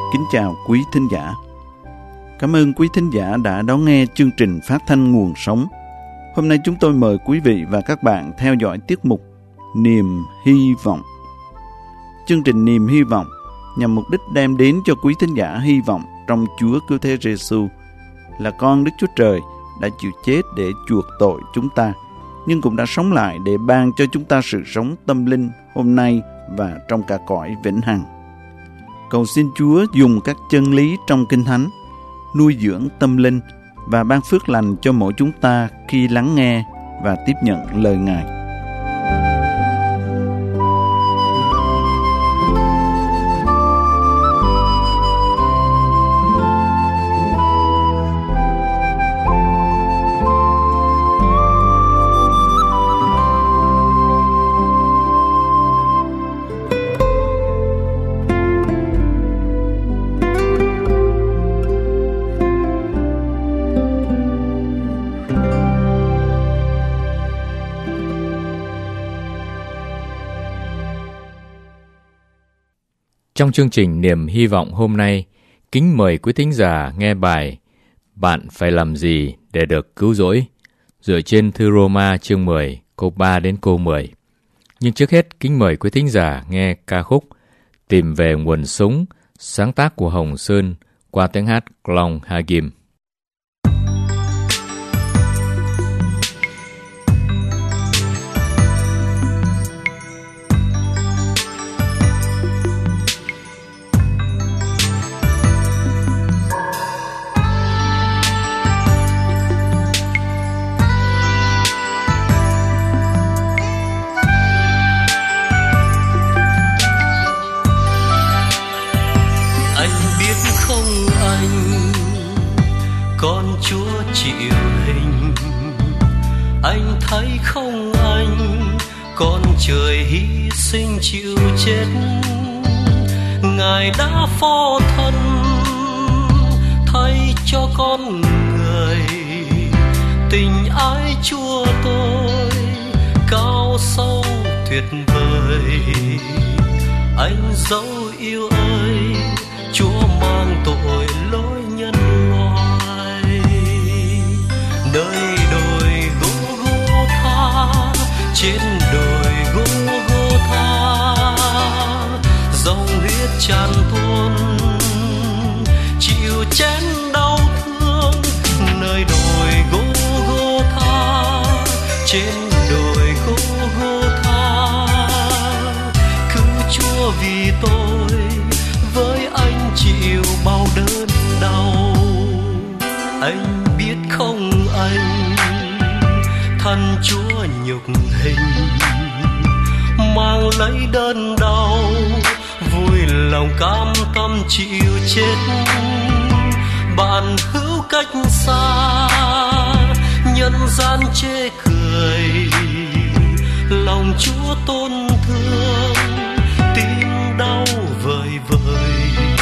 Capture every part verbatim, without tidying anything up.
kính chào quý thính giả. Cảm ơn quý thính giả đã đón nghe chương trình phát thanh Nguồn Sống. Hôm nay chúng tôi mời quý vị và các bạn theo dõi tiết mục Niềm Hy Vọng. Chương trình Niềm Hy Vọng nhằm mục đích đem đến cho quý thính giả hy vọng trong Chúa Cứu Thế Giêsu là con Đức Chúa Trời đã chịu chết để chuộc tội chúng ta, nhưng cũng đã sống lại để ban cho chúng ta sự sống tâm linh hôm nay và trong cả cõi vĩnh hằng. Cầu xin Chúa dùng các chân lý trong Kinh Thánh nuôi dưỡng tâm linh và ban phước lành cho mỗi chúng ta khi lắng nghe và tiếp nhận lời Ngài. Trong chương trình Niềm Hy Vọng hôm nay, kính mời quý thính giả nghe bài Bạn phải làm gì để được cứu rỗi, dựa trên thư Roma chương mười, câu ba đến câu mười. Nhưng trước hết, kính mời quý thính giả nghe ca khúc Tìm về nguồn sống, sáng tác của Hồng Sơn qua tiếng hát Clown Hagim. Con Chúa chịu hình, anh thấy không anh, con trời hy sinh chịu chết. Ngài đã phó thân thay cho con người, tình ái Chúa tôi cao sâu tuyệt vời. Anh dấu yêu ơi, Chúa mang tội lỗi nhân loại. Nơi đồi Gô-gô-tha, trên đồi Gô-gô-tha, dòng huyết tràn tuôn, chịu chén đau thương. Nơi đồi Gô-gô-tha, trên đồi Gô-gô-tha, cứu Chúa vì tôi, với anh chịu bao đớn đau. Anh biết không anh, thân Chúa nhục hình, mang lấy đớn đau, vui lòng cam tâm chịu chết. Bạn hữu cách xa, nhân gian chê cười, lòng Chúa tôn thương, tim đau vời vời.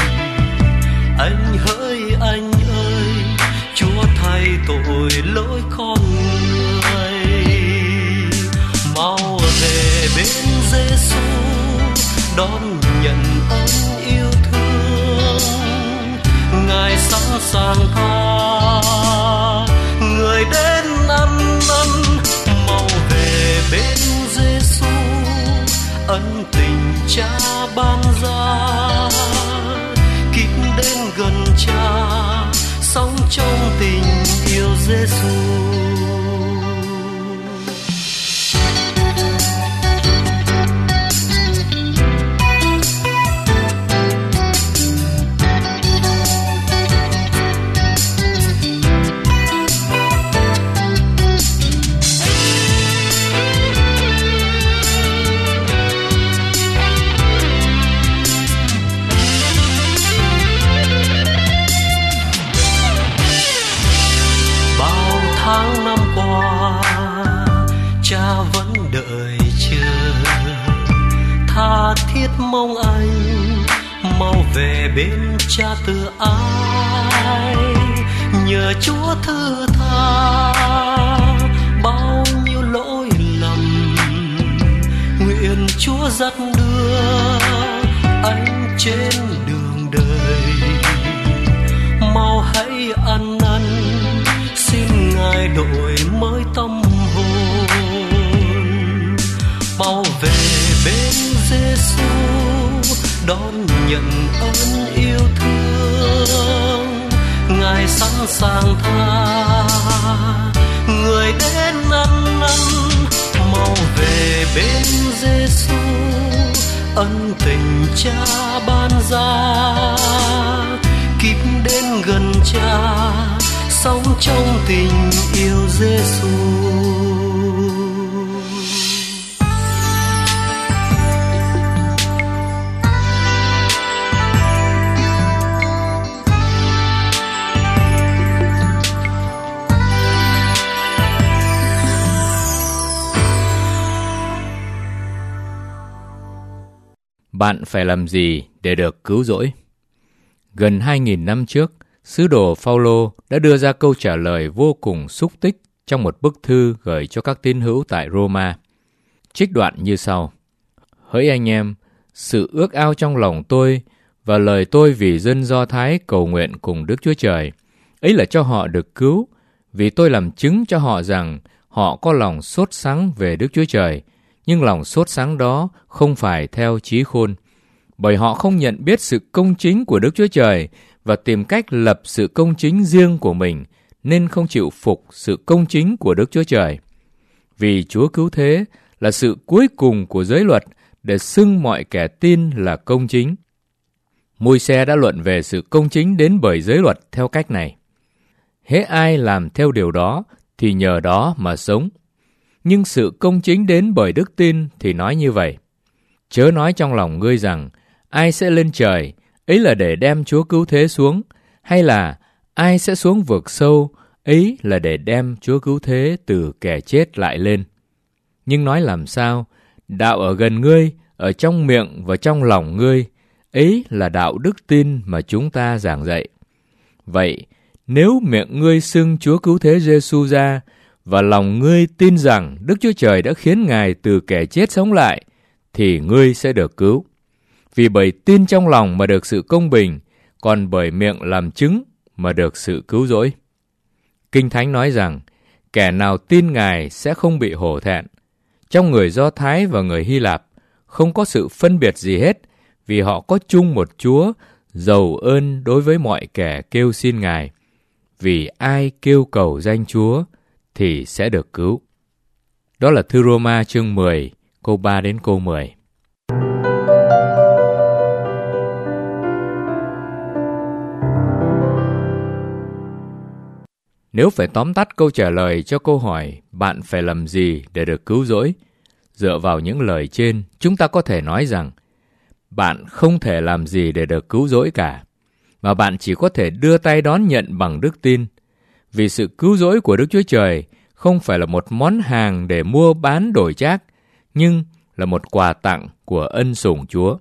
Anh hỡi anh ơi, Chúa thay tội lỗi con người. Mau về bên Giêsu, đón nhận ơn yêu thương. Ngài sẵn sàng tha người đến ăn năn. Mau về bên Giêsu, ân tình Cha ban ra. Kính đến gần Cha, sống trong tình yêu Giêsu. Mong anh mau về bên Cha từ ái, nhờ Chúa thứ tha bao nhiêu lỗi lầm. Nguyện Chúa dắt đưa anh trên đường đời. Mau hãy ăn năn, xin Ngài đổi mới tâm hồn. Mau về bên Giêsu đón nhận ơn yêu thương. Ngài sẵn sàng tha người đến ăn năn. Mau về bên Giêsu, ân tình Cha ban ra. Kíp đến gần Cha, sống trong tình yêu Giêsu. Bạn phải làm gì để được cứu rỗi? Gần hai nghìn năm trước, sứ đồ Phao-lô đã đưa ra câu trả lời vô cùng xúc tích trong một bức thư gửi cho các tín hữu tại Roma. Trích đoạn như sau: Hỡi anh em, sự ước ao trong lòng tôi và lời tôi vì dân Do Thái cầu nguyện cùng Đức Chúa Trời, ấy là cho họ được cứu, vì tôi làm chứng cho họ rằng họ có lòng sốt sắng về Đức Chúa Trời, nhưng lòng sốt sắng đó không phải theo trí khôn, bởi họ không nhận biết sự công chính của Đức Chúa Trời và tìm cách lập sự công chính riêng của mình, nên không chịu phục sự công chính của Đức Chúa Trời. Vì Chúa cứu thế là sự cuối cùng của giới luật để xưng mọi kẻ tin là công chính. Môi-se đã luận về sự công chính đến bởi giới luật theo cách này: hễ ai làm theo điều đó thì nhờ đó mà sống. Nhưng sự công chính đến bởi đức tin thì nói như vậy: chớ nói trong lòng ngươi rằng ai sẽ lên trời, ấy là để đem Chúa cứu thế xuống, hay là ai sẽ xuống vực sâu, ấy là để đem Chúa cứu thế từ kẻ chết lại lên. Nhưng nói làm sao? Đạo ở gần ngươi, ở trong miệng và trong lòng ngươi, ấy là đạo đức tin mà chúng ta giảng dạy. Vậy, nếu miệng ngươi xưng Chúa cứu thế Giêsu ra, và lòng ngươi tin rằng Đức Chúa Trời đã khiến Ngài từ kẻ chết sống lại, thì ngươi sẽ được cứu. Vì bởi tin trong lòng mà được sự công bình, còn bởi miệng làm chứng mà được sự cứu rỗi. Kinh Thánh nói rằng, kẻ nào tin Ngài sẽ không bị hổ thẹn. Trong người Do Thái và người Hy Lạp, không có sự phân biệt gì hết, vì họ có chung một Chúa, giàu ơn đối với mọi kẻ kêu xin Ngài. Vì ai kêu cầu danh Chúa, thì sẽ được cứu. Đó là thư Roma chương mười, câu ba đến câu mười. Nếu phải tóm tắt câu trả lời cho câu hỏi bạn phải làm gì để được cứu rỗi, dựa vào những lời trên, chúng ta có thể nói rằng bạn không thể làm gì để được cứu rỗi cả, mà bạn chỉ có thể đưa tay đón nhận bằng đức tin. Vì sự cứu rỗi của Đức Chúa Trời không phải là một món hàng để mua bán đổi trác, nhưng là một quà tặng của ân sủng Chúa.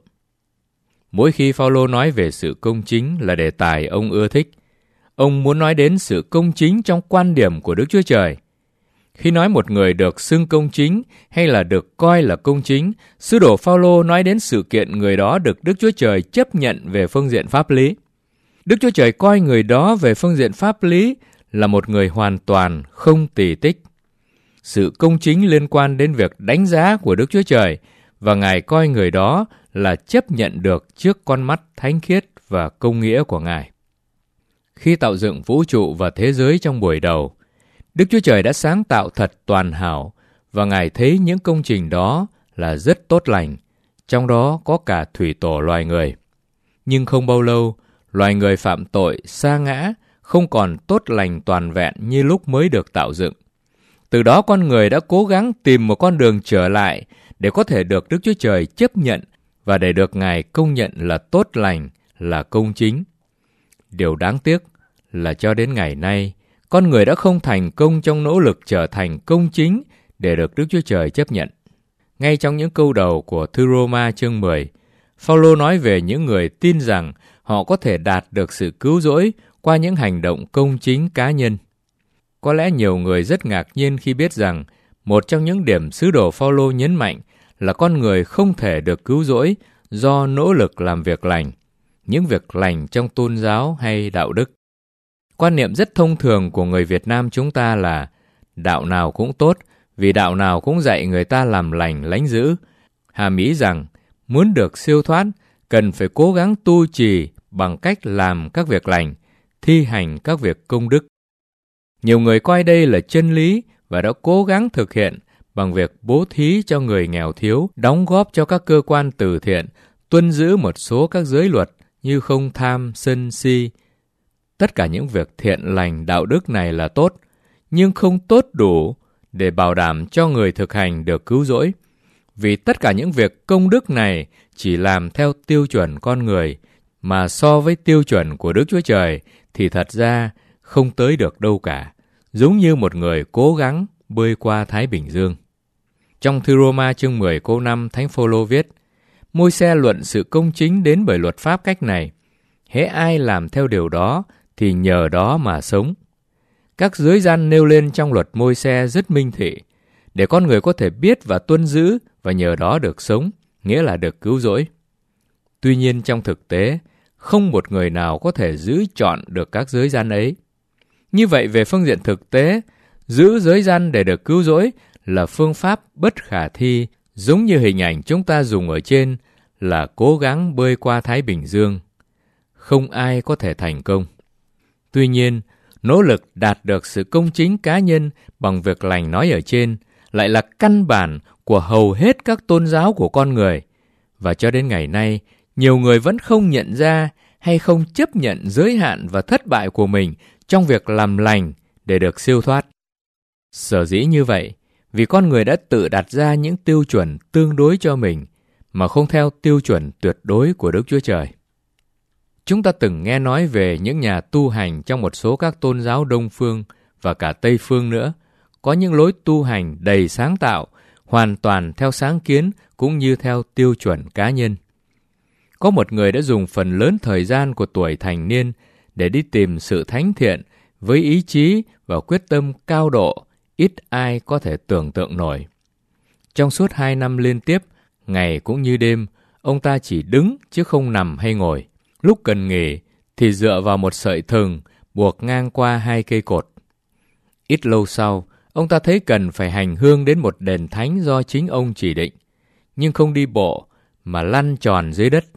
Mỗi khi Phao-lô nói về sự công chính là đề tài ông ưa thích, ông muốn nói đến sự công chính trong quan điểm của Đức Chúa Trời. Khi nói một người được xưng công chính hay là được coi là công chính, sứ đồ Phao-lô nói đến sự kiện người đó được Đức Chúa Trời chấp nhận về phương diện pháp lý. Đức Chúa Trời coi người đó về phương diện pháp lý là một người hoàn toàn không tỳ tích. Sự công chính liên quan đến việc đánh giá của Đức Chúa Trời, và Ngài coi người đó là chấp nhận được trước con mắt thánh khiết và công nghĩa của Ngài. Khi tạo dựng vũ trụ và thế giới trong buổi đầu, Đức Chúa Trời đã sáng tạo thật toàn hảo, và Ngài thấy những công trình đó là rất tốt lành, trong đó có cả thủy tổ loài người. Nhưng không bao lâu, loài người phạm tội, sa ngã, không còn tốt lành toàn vẹn như lúc mới được tạo dựng. Từ đó con người đã cố gắng tìm một con đường trở lại để có thể được Đức Chúa Trời chấp nhận và để được Ngài công nhận là tốt lành, là công chính. Điều đáng tiếc là cho đến ngày nay, con người đã không thành công trong nỗ lực trở thành công chính để được Đức Chúa Trời chấp nhận. Ngay trong những câu đầu của thư Roma chương mười, Phao-lô nói về những người tin rằng họ có thể đạt được sự cứu rỗi qua những hành động công chính cá nhân. Có lẽ nhiều người rất ngạc nhiên khi biết rằng một trong những điểm sứ đồ Phao-lô nhấn mạnh là con người không thể được cứu rỗi do nỗ lực làm việc lành, những việc lành trong tôn giáo hay đạo đức. Quan niệm rất thông thường của người Việt Nam chúng ta là đạo nào cũng tốt, vì đạo nào cũng dạy người ta làm lành lánh dữ. Hàm ý rằng, muốn được siêu thoát, cần phải cố gắng tu trì bằng cách làm các việc lành, thi hành các việc công đức. Nhiều người coi đây là chân lý và đã cố gắng thực hiện bằng việc bố thí cho người nghèo thiếu, đóng góp cho các cơ quan từ thiện, tuân giữ một số các giới luật như không tham, sân si. Tất cả những việc thiện lành đạo đức này là tốt, nhưng không tốt đủ để bảo đảm cho người thực hành được cứu rỗi. Vì tất cả những việc công đức này chỉ làm theo tiêu chuẩn con người, mà so với tiêu chuẩn của Đức Chúa Trời thì thật ra không tới được đâu cả, giống như một người cố gắng bơi qua Thái Bình Dương. Trong thư Roma chương mười câu năm, Thánh Phôlô viết: Môi-se luận sự công chính đến bởi luật pháp cách này: hễ ai làm theo điều đó thì nhờ đó mà sống. Các giới gian nêu lên trong luật Môi-se rất minh thị, để con người có thể biết và tuân giữ và nhờ đó được sống, nghĩa là được cứu rỗi. Tuy nhiên trong thực tế, không một người nào có thể giữ trọn được các giới gian ấy. Như vậy về phương diện thực tế, giữ giới gian để được cứu rỗi là phương pháp bất khả thi, giống như hình ảnh chúng ta dùng ở trên là cố gắng bơi qua Thái Bình Dương. Không ai có thể thành công. Tuy nhiên, nỗ lực đạt được sự công chính cá nhân bằng việc lành nói ở trên lại là căn bản của hầu hết các tôn giáo của con người. Và cho đến ngày nay, nhiều người vẫn không nhận ra hay không chấp nhận giới hạn và thất bại của mình trong việc làm lành để được siêu thoát. Sở dĩ như vậy, vì con người đã tự đặt ra những tiêu chuẩn tương đối cho mình, mà không theo tiêu chuẩn tuyệt đối của Đức Chúa Trời. Chúng ta từng nghe nói về những nhà tu hành trong một số các tôn giáo Đông Phương và cả Tây Phương nữa, có những lối tu hành đầy sáng tạo, hoàn toàn theo sáng kiến cũng như theo tiêu chuẩn cá nhân. Có một người đã dùng phần lớn thời gian của tuổi thành niên để đi tìm sự thánh thiện với ý chí và quyết tâm cao độ, ít ai có thể tưởng tượng nổi. Trong suốt hai năm liên tiếp, ngày cũng như đêm, ông ta chỉ đứng chứ không nằm hay ngồi. Lúc cần nghỉ thì dựa vào một sợi thừng buộc ngang qua hai cây cột. Ít lâu sau, ông ta thấy cần phải hành hương đến một đền thánh do chính ông chỉ định, nhưng không đi bộ mà lăn tròn dưới đất.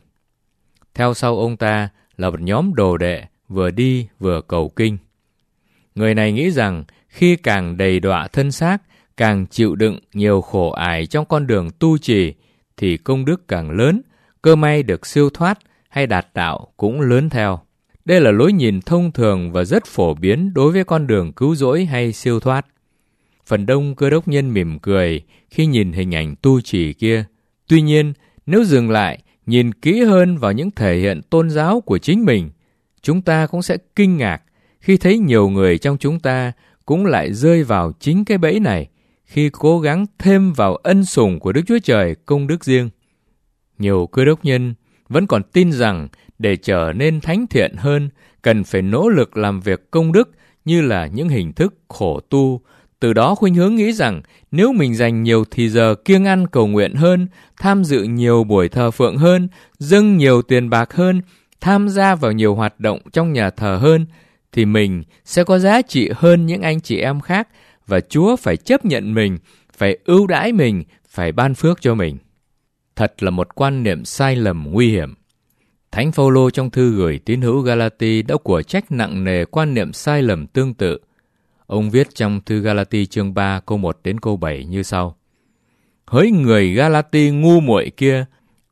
Theo sau ông ta là một nhóm đồ đệ vừa đi vừa cầu kinh. Người này nghĩ rằng khi càng đầy đọa thân xác, càng chịu đựng nhiều khổ ải trong con đường tu trì thì công đức càng lớn, cơ may được siêu thoát hay đạt đạo cũng lớn theo. Đây là lối nhìn thông thường và rất phổ biến đối với con đường cứu rỗi hay siêu thoát. Phần đông Cơ Đốc nhân mỉm cười khi nhìn hình ảnh tu trì kia. Tuy nhiên, nếu dừng lại, nhìn kỹ hơn vào những thể hiện tôn giáo của chính mình, chúng ta cũng sẽ kinh ngạc khi thấy nhiều người trong chúng ta cũng lại rơi vào chính cái bẫy này khi cố gắng thêm vào ân sủng của Đức Chúa Trời công đức riêng. Nhiều Cơ Đốc nhân vẫn còn tin rằng để trở nên thánh thiện hơn, cần phải nỗ lực làm việc công đức như là những hình thức khổ tu. Từ đó khuynh hướng nghĩ rằng nếu mình dành nhiều thì giờ kiêng ăn cầu nguyện hơn, tham dự nhiều buổi thờ phượng hơn, dâng nhiều tiền bạc hơn, tham gia vào nhiều hoạt động trong nhà thờ hơn, thì mình sẽ có giá trị hơn những anh chị em khác và Chúa phải chấp nhận mình, phải ưu đãi mình, phải ban phước cho mình. Thật là một quan niệm sai lầm nguy hiểm. Thánh Phôlô trong thư gửi tín hữu Galati đã của trách nặng nề quan niệm sai lầm tương tự. Ông viết trong thư Galati chương ba câu một đến câu bảy như sau: Hỡi người Galati ngu muội kia,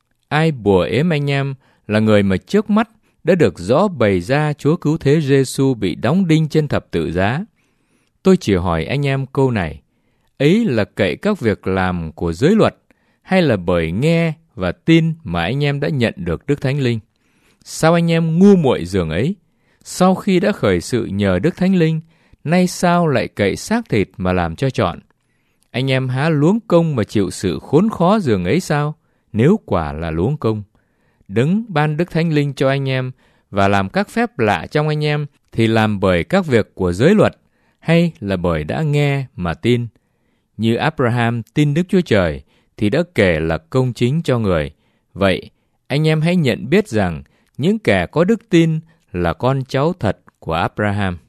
ai bủa ếm anh em là người mà trước mắt đã được rõ bày ra Chúa cứu thế Giêsu bị đóng đinh trên thập tự giá. Tôi chỉ hỏi anh em câu này, ấy là cậy các việc làm của giới luật, hay là bởi nghe và tin mà anh em đã nhận được Đức Thánh Linh? Sao anh em ngu muội dường ấy? Sau khi đã khởi sự nhờ Đức Thánh Linh, nay sao lại cậy xác thịt mà làm cho trọn? Anh em há luống công mà chịu sự khốn khó dường ấy sao? Nếu quả là luống công, Đấng ban Đức Thánh Linh cho anh em và làm các phép lạ trong anh em thì làm bởi các việc của giới luật, hay là bởi đã nghe mà tin? Như Abraham tin Đức Chúa Trời thì đã kể là công chính cho người. Vậy, anh em hãy nhận biết rằng những kẻ có đức tin là con cháu thật của Abraham.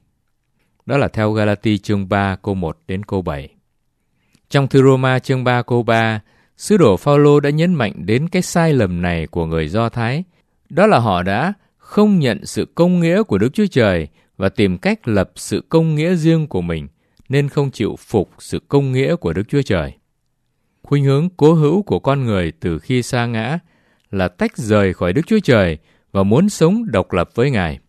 Đó là theo Galati chương ba câu một đến câu bảy. Trong thư Roma chương ba câu ba, sứ đồ Phaolô đã nhấn mạnh đến cái sai lầm này của người Do Thái. Đó là họ đã không nhận sự công nghĩa của Đức Chúa Trời và tìm cách lập sự công nghĩa riêng của mình, nên không chịu phục sự công nghĩa của Đức Chúa Trời. Khuynh hướng cố hữu của con người từ khi sa ngã là tách rời khỏi Đức Chúa Trời và muốn sống độc lập với Ngài.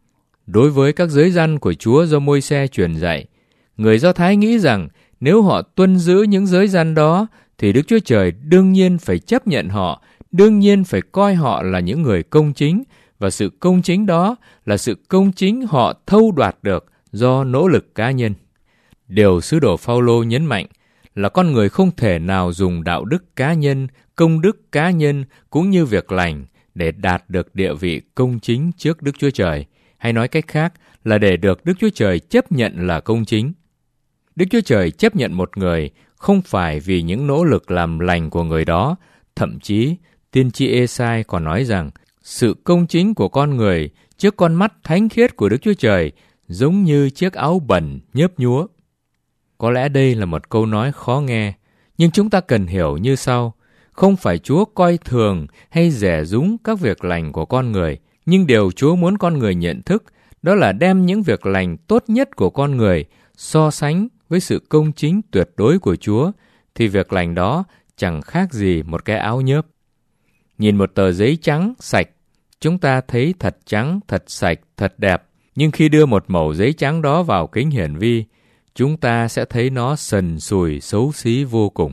Đối với các giới răn của Chúa do Môi-se truyền dạy, người Do Thái nghĩ rằng nếu họ tuân giữ những giới răn đó thì Đức Chúa Trời đương nhiên phải chấp nhận họ, đương nhiên phải coi họ là những người công chính, và sự công chính đó là sự công chính họ thâu đoạt được do nỗ lực cá nhân. Điều sứ đồ Phaolô nhấn mạnh là con người không thể nào dùng đạo đức cá nhân, công đức cá nhân cũng như việc lành để đạt được địa vị công chính trước Đức Chúa Trời, hay nói cách khác là để được Đức Chúa Trời chấp nhận là công chính. Đức Chúa Trời chấp nhận một người không phải vì những nỗ lực làm lành của người đó. Thậm chí, tiên tri Ê-sai còn nói rằng sự công chính của con người trước con mắt thánh khiết của Đức Chúa Trời giống như chiếc áo bẩn nhớp nhúa. Có lẽ đây là một câu nói khó nghe, nhưng chúng ta cần hiểu như sau. Không phải Chúa coi thường hay rẻ rúng các việc lành của con người, nhưng điều Chúa muốn con người nhận thức đó là đem những việc lành tốt nhất của con người so sánh với sự công chính tuyệt đối của Chúa, thì việc lành đó chẳng khác gì một cái áo nhớp. Nhìn một tờ giấy trắng, sạch, chúng ta thấy thật trắng, thật sạch, thật đẹp, nhưng khi đưa một mẩu giấy trắng đó vào kính hiển vi, chúng ta sẽ thấy nó sần sùi, xấu xí vô cùng.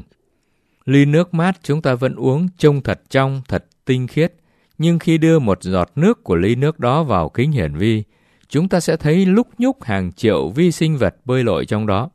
Ly nước mát chúng ta vẫn uống trông thật trong, thật tinh khiết, nhưng khi đưa một giọt nước của ly nước đó vào kính hiển vi, chúng ta sẽ thấy lúc nhúc hàng triệu vi sinh vật bơi lội trong đó.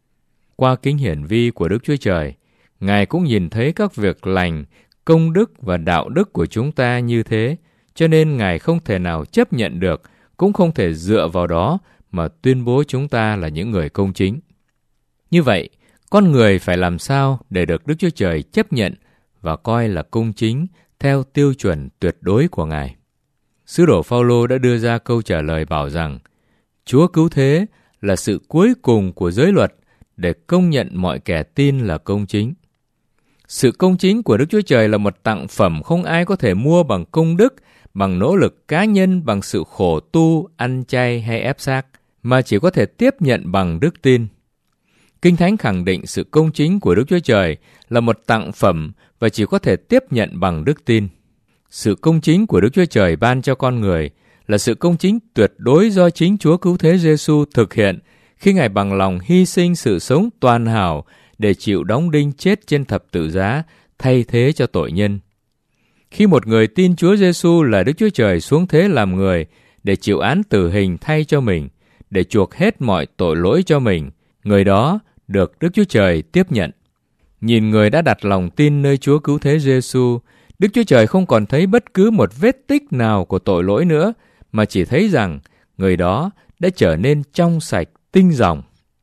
Qua kính hiển vi của Đức Chúa Trời, Ngài cũng nhìn thấy các việc lành, công đức và đạo đức của chúng ta như thế, cho nên Ngài không thể nào chấp nhận được, cũng không thể dựa vào đó mà tuyên bố chúng ta là những người công chính. Như vậy, con người phải làm sao để được Đức Chúa Trời chấp nhận và coi là công chính theo tiêu chuẩn tuyệt đối của Ngài? Sứ đồ Phaolô đã đưa ra câu trả lời bảo rằng Chúa cứu thế là sự cuối cùng của giới luật để công nhận mọi kẻ tin là công chính. Sự công chính của Đức Chúa Trời là một tặng phẩm không ai có thể mua bằng công đức, bằng nỗ lực cá nhân, bằng sự khổ tu, ăn chay hay ép xác, mà chỉ có thể tiếp nhận bằng đức tin. Kinh Thánh khẳng định sự công chính của Đức Chúa Trời là một tặng phẩm và chỉ có thể tiếp nhận bằng đức tin. Sự công chính của Đức Chúa Trời ban cho con người là sự công chính tuyệt đối do chính Chúa Cứu Thế Giêsu thực hiện khi Ngài bằng lòng hy sinh sự sống toàn hảo để chịu đóng đinh chết trên thập tự giá thay thế cho tội nhân. Khi một người tin Chúa Giêsu là Đức Chúa Trời xuống thế làm người để chịu án tử hình thay cho mình, để chuộc hết mọi tội lỗi cho mình, người đó được Đức Chúa Trời tiếp nhận. Nhìn người đã đặt lòng tin nơi Chúa Cứu Thế Giêsu, Đức Chúa Trời không còn thấy bất cứ một vết tích nào của tội lỗi nữa, mà chỉ thấy rằng người đó đã trở nên trong sạch, tinh ròng.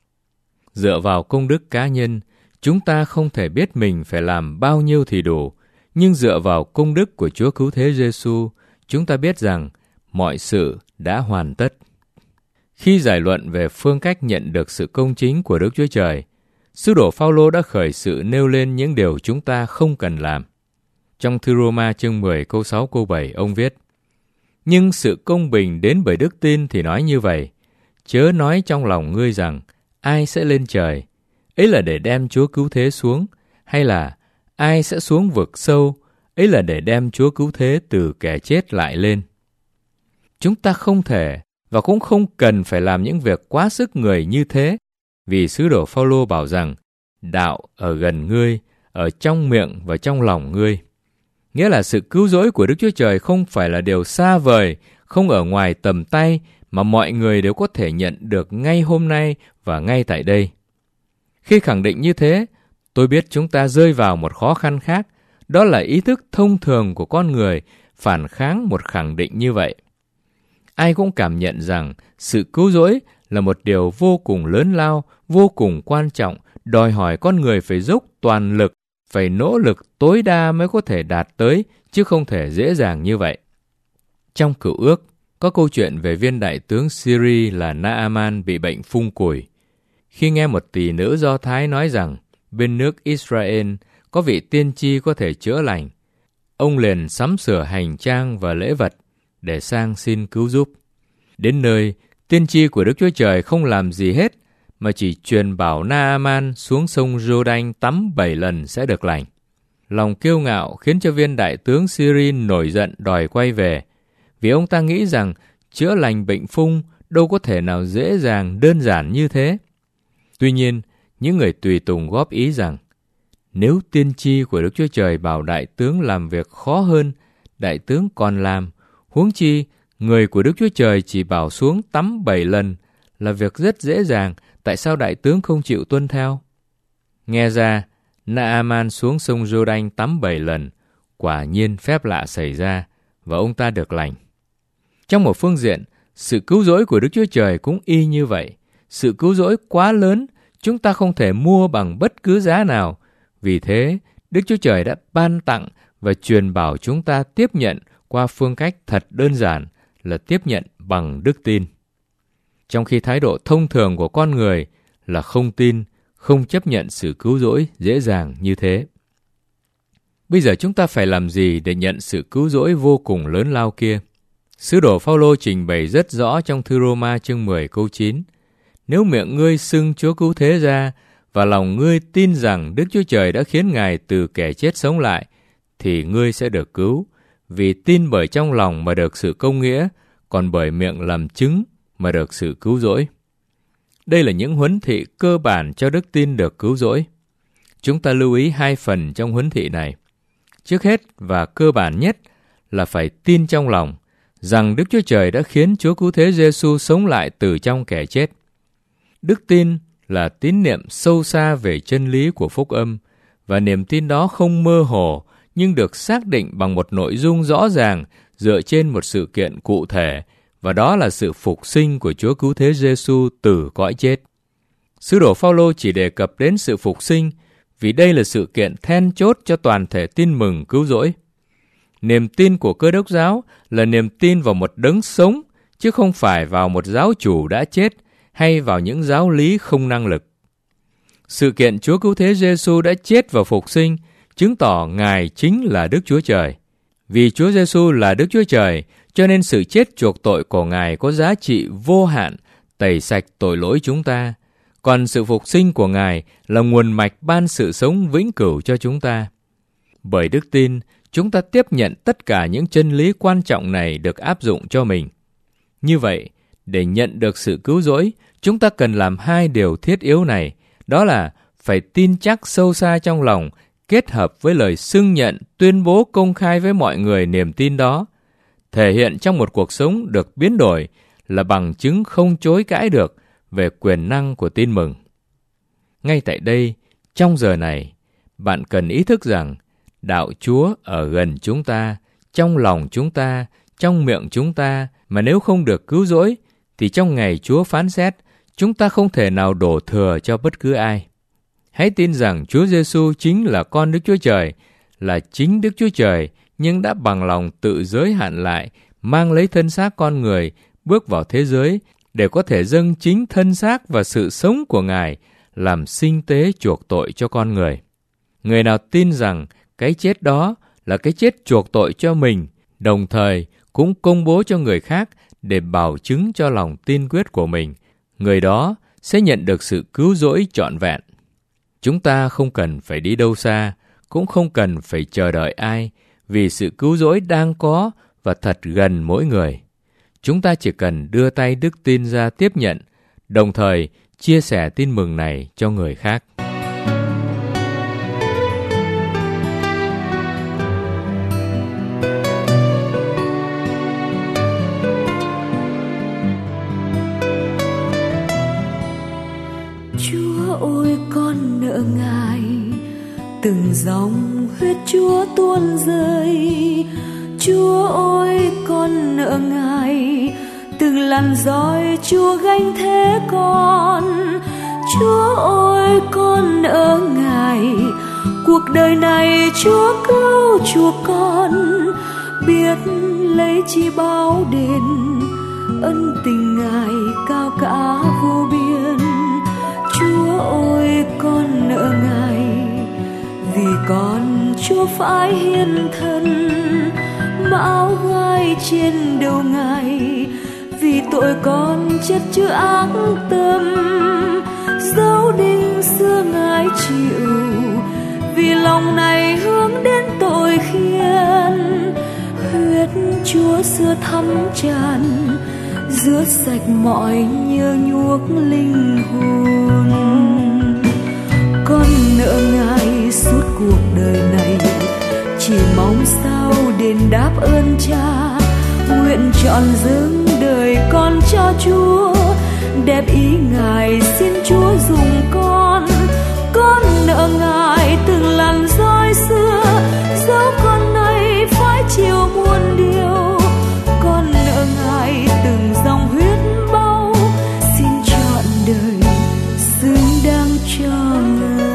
Dựa vào công đức cá nhân, chúng ta không thể biết mình phải làm bao nhiêu thì đủ, nhưng dựa vào công đức của Chúa Cứu Thế Giêsu, chúng ta biết rằng mọi sự đã hoàn tất. Khi giải luận về phương cách nhận được sự công chính của Đức Chúa Trời, sứ đồ Phaolô đã khởi sự nêu lên những điều chúng ta không cần làm. Trong thư Roma chương mười câu sáu câu bảy, ông viết: Nhưng sự công bình đến bởi đức tin thì nói như vậy, chớ nói trong lòng ngươi rằng ai sẽ lên trời, ấy là để đem Chúa Cứu Thế xuống, hay là ai sẽ xuống vực sâu, ấy là để đem Chúa Cứu Thế từ kẻ chết lại lên. Chúng ta không thể và cũng không cần phải làm những việc quá sức người như thế, vì sứ đồ Phaolô bảo rằng đạo ở gần ngươi, ở trong miệng và trong lòng ngươi. Nghĩa là sự cứu rỗi của Đức Chúa Trời không phải là điều xa vời, không ở ngoài tầm tay, mà mọi người đều có thể nhận được ngay hôm nay và ngay tại đây. Khi khẳng định như thế, tôi biết chúng ta rơi vào một khó khăn khác, đó là ý thức thông thường của con người phản kháng một khẳng định như vậy. Ai cũng cảm nhận rằng sự cứu rỗi là một điều vô cùng lớn lao, vô cùng quan trọng, đòi hỏi con người phải dốc toàn lực, phải nỗ lực tối đa mới có thể đạt tới, chứ không thể dễ dàng như vậy. Trong Cựu Ước, có câu chuyện về viên đại tướng Syria là Naaman bị bệnh phung củi. Khi nghe một tỷ nữ Do Thái nói rằng bên nước Israel có vị tiên tri có thể chữa lành, ông liền sắm sửa hành trang và lễ vật để sang xin cứu giúp. Đến nơi, tiên tri của Đức Chúa Trời không làm gì hết, mà chỉ truyền bảo Naaman xuống sông Giô-đanh tắm bảy lần sẽ được lành. Lòng kiêu ngạo khiến cho viên đại tướng Syria nổi giận đòi quay về, vì ông ta nghĩ rằng chữa lành bệnh phung đâu có thể nào dễ dàng đơn giản như thế. Tuy nhiên, những người tùy tùng góp ý rằng, nếu tiên tri của Đức Chúa Trời bảo đại tướng làm việc khó hơn, đại tướng còn làm, huống chi người của Đức Chúa Trời chỉ bảo xuống tắm bảy lần là việc rất dễ dàng, tại sao đại tướng không chịu tuân theo? Nghe ra, Naaman xuống sông Giô-đanh tắm bảy lần, quả nhiên phép lạ xảy ra và ông ta được lành. Trong một phương diện, sự cứu rỗi của Đức Chúa Trời cũng y như vậy. Sự cứu rỗi quá lớn, chúng ta không thể mua bằng bất cứ giá nào. Vì thế, Đức Chúa Trời đã ban tặng và truyền bảo chúng ta tiếp nhận qua phương cách thật đơn giản là tiếp nhận bằng đức tin. Trong khi thái độ thông thường của con người là không tin, không chấp nhận sự cứu rỗi dễ dàng như thế. Bây giờ chúng ta phải làm gì để nhận sự cứu rỗi vô cùng lớn lao kia? Sứ đồ Phao-lô trình bày rất rõ trong thư Rô-ma chương mười câu chín. Nếu miệng ngươi xưng Chúa cứu thế ra, và lòng ngươi tin rằng Đức Chúa Trời đã khiến Ngài từ kẻ chết sống lại, thì ngươi sẽ được cứu, vì tin bởi trong lòng mà được sự công nghĩa, còn bởi miệng làm chứng mà được sự cứu rỗi. Đây là những huấn thị cơ bản cho đức tin được cứu rỗi. Chúng ta lưu ý hai phần trong huấn thị này. Trước hết và cơ bản nhất là phải tin trong lòng rằng Đức Chúa Trời đã khiến Chúa Cứu Thế Giê-xu sống lại từ trong kẻ chết. Đức tin là tín niệm sâu xa về chân lý của phúc âm, và niềm tin đó không mơ hồ nhưng được xác định bằng một nội dung rõ ràng dựa trên một sự kiện cụ thể, và đó là sự phục sinh của Chúa Cứu Thế Giê-xu từ cõi chết. Sứ đồ Phao-lô chỉ đề cập đến sự phục sinh vì đây là sự kiện then chốt cho toàn thể tin mừng cứu rỗi. Niềm tin của Cơ Đốc giáo là niềm tin vào một đấng sống, chứ không phải vào một giáo chủ đã chết hay vào những giáo lý không năng lực. Sự kiện Chúa Cứu Thế Giê-xu đã chết và phục sinh chứng tỏ Ngài chính là Đức Chúa Trời. Vì Chúa Giê-xu là Đức Chúa Trời, cho nên sự chết chuộc tội của Ngài có giá trị vô hạn, tẩy sạch tội lỗi chúng ta. Còn sự phục sinh của Ngài là nguồn mạch ban sự sống vĩnh cửu cho chúng ta. Bởi đức tin, chúng ta tiếp nhận tất cả những chân lý quan trọng này được áp dụng cho mình. Như vậy, để nhận được sự cứu rỗi, chúng ta cần làm hai điều thiết yếu này, đó là phải tin chắc sâu xa trong lòng, kết hợp với lời xưng nhận, tuyên bố công khai với mọi người niềm tin đó, thể hiện trong một cuộc sống được biến đổi là bằng chứng không chối cãi được về quyền năng của tin mừng. Ngay tại đây, trong giờ này, bạn cần ý thức rằng đạo Chúa ở gần chúng ta, trong lòng chúng ta, trong miệng chúng ta, mà nếu không được cứu rỗi, thì trong ngày Chúa phán xét, chúng ta không thể nào đổ thừa cho bất cứ ai. Hãy tin rằng Chúa Giê-xu chính là con Đức Chúa Trời, là chính Đức Chúa Trời, nhưng đã bằng lòng tự giới hạn lại, mang lấy thân xác con người, bước vào thế giới, để có thể dâng chính thân xác và sự sống của Ngài, làm sinh tế chuộc tội cho con người. Người nào tin rằng cái chết đó là cái chết chuộc tội cho mình, đồng thời cũng công bố cho người khác để bảo chứng cho lòng tin quyết của mình, người đó sẽ nhận được sự cứu rỗi trọn vẹn. Chúng ta không cần phải đi đâu xa, cũng không cần phải chờ đợi ai, vì sự cứu rỗi đang có và thật gần mỗi người. Chúng ta chỉ cần đưa tay đức tin ra tiếp nhận, đồng thời chia sẻ tin mừng này cho người khác. Chúa ơi, con nợ Ngài, từng dòng huyết Chúa tuôn rơi. Chúa ơi, con nợ Ngài, từng làn roi Chúa gánh thế con. Chúa ơi, con nợ Ngài, cuộc đời này Chúa cứu chuộc con. biết lấy chi báo đền, ân tình Ngài cao cả vô biên. Chúa ơi con nợ Ngài, vì con Chúa phải hiến thân. Mão gai trên đầu Ngài, vì tội con chất chứa ác tâm. Dấu đinh xưa Ngài chịu, vì lòng này hướng đến tội khiên. Huyết Chúa xưa thắm tràn, rửa sạch mọi nhơ nhuốc linh hồn. Con nợ Ngài suốt cuộc đời này, chỉ mong sao đền đáp ơn Cha. Nguyện trọn dâng đời con cho Chúa, đẹp ý Ngài xin Chúa dùng con. Con nợ Ngài từng lần roi xưa, dẫu con nay phải chịu muôn điều. Con nợ Ngài từng dòng huyết bao, xin trọn đời xứng đáng cho Ngài.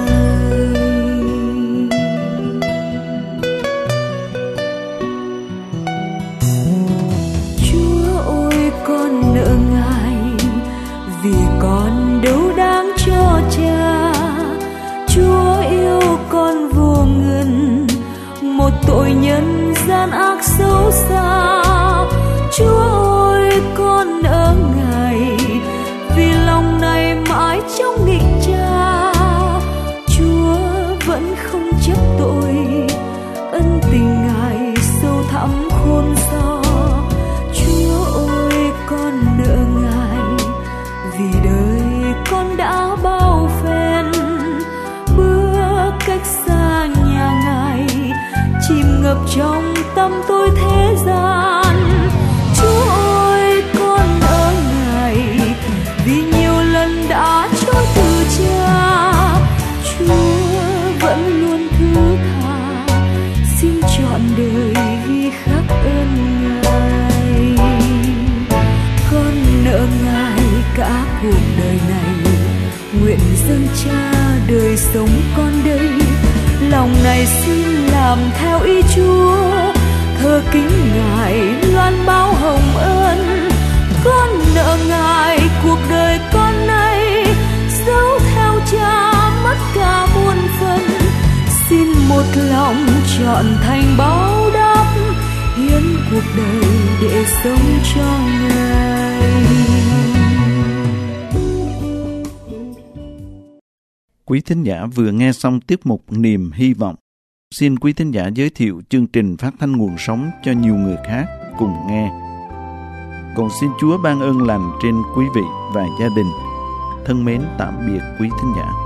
Chúa ơi con nợ Ngài, vì con đâu đáng cho Cha. Chúa yêu con vô ngần, một tội nhân gian ác xấu xa. Chúa ơi con nợ Ngài, vì lòng này mãi trong nghịch Cha. Chúa vẫn không chấp tội, ân tình Ngài sâu thẳm khôn so. Chúa ơi con nợ Ngài, vì đời con đã bao phen. Bước cách xa nhà Ngài, chìm ngập trong tâm tôi thế gian. Chúa ơi con nợ Ngài, vì nhiều lần đã chối từ Cha. Chúa vẫn luôn thứ tha, xin trọn đời ghi khắc ơn Ngài. Con nợ Ngài cả cuộc đời này, nguyện dâng Cha đời sống con đây. Lòng này xin làm theo ý Chúa, thờ kính Ngài loan báo hồng ân. Con nợ Ngài cuộc đời con nay, dẫu theo Cha mất cả muôn phần. Xin một lòng trọn thành báo đáp, hiến cuộc đời để sống cho Ngài. Quý thính giả vừa nghe xong tiết mục Niềm Hy Vọng. Xin quý thính giả giới thiệu chương trình phát thanh nguồn sống cho nhiều người khác cùng nghe. Còn xin Chúa ban ơn lành trên quý vị và gia đình. Thân mến tạm biệt quý thính giả.